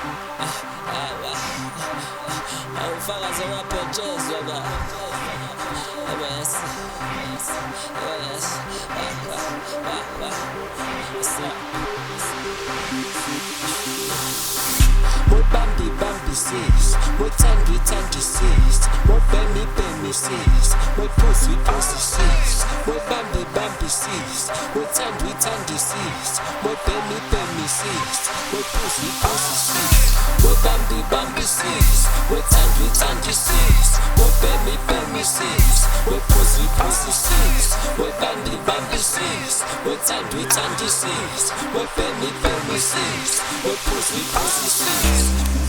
awufakaze waphetshezwa ba yes yes More Bambi Bambi sis, more Tandy Tandy sis, more Bambi Bambi sis, more Pussy Pussy sis, more Bambi Bambi sis, more Tandy Tandy sis, more Bambi Bambi sis, more Pussy Pussy sis, more Bambi Bambi sis, more Tandy Tandy sis, more Bambi Bambi sis, more Pussy Pussy sis, more Bambi Bambi sis, more Tandy Tandy sis, more Bambi Bambi sis, more Pussy Pussy sis.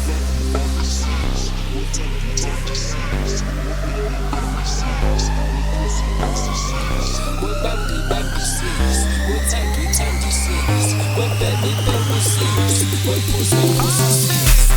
We're Bambi Bambi sis, we're Tandy Tandy sis, we're Bambi Bambi sis, we're Pussy Pussy sis.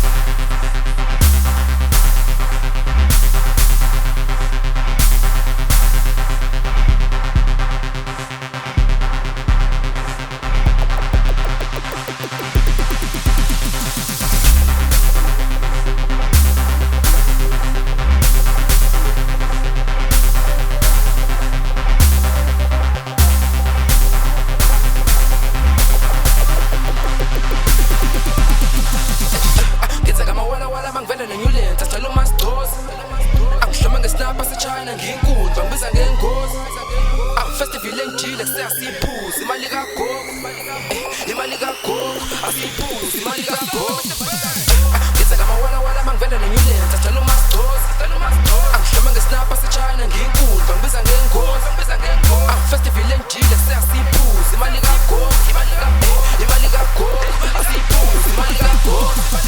China nginkulu bangibiza ngengozi festival engijile kusiyasiphuza imali kagogo imali kagogo asiphuza imali kagogo ngithi ngamawala wala mangivenda nenyulenza sicela umasdosi angihloma ngesnapha se-China nginkulu bangibiza ngengozi festival engijile kusiyasiphuza imali kagogo imali kagogo asiphuza imali kagogo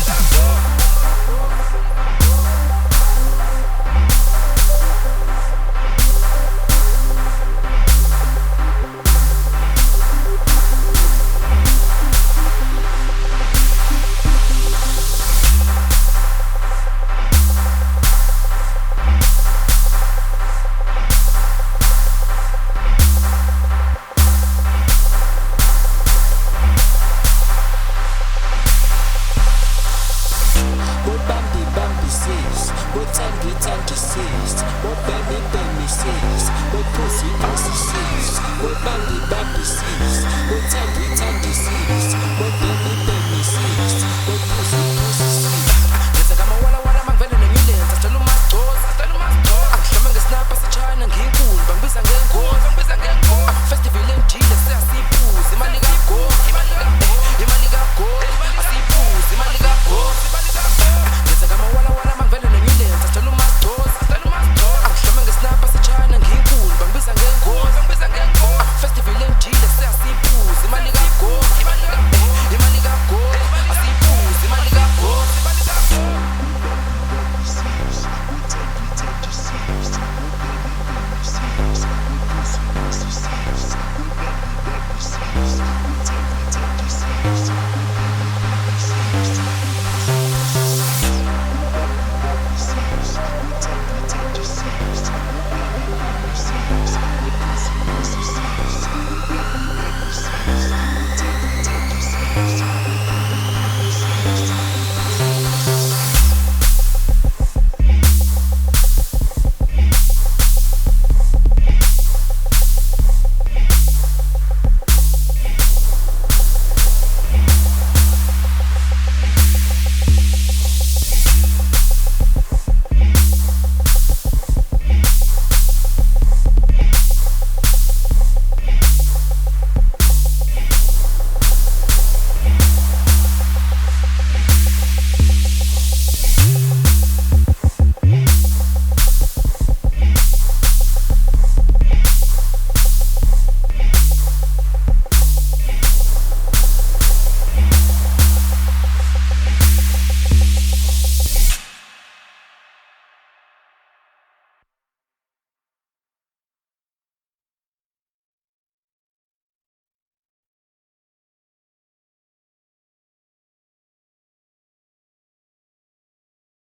We're Tandy Tandy sis, we're Bambi Bambi sis, we're Pussy Pussy sis, we're Bambi Bambi sis, we're Tandy Tandy sis, we're Bambi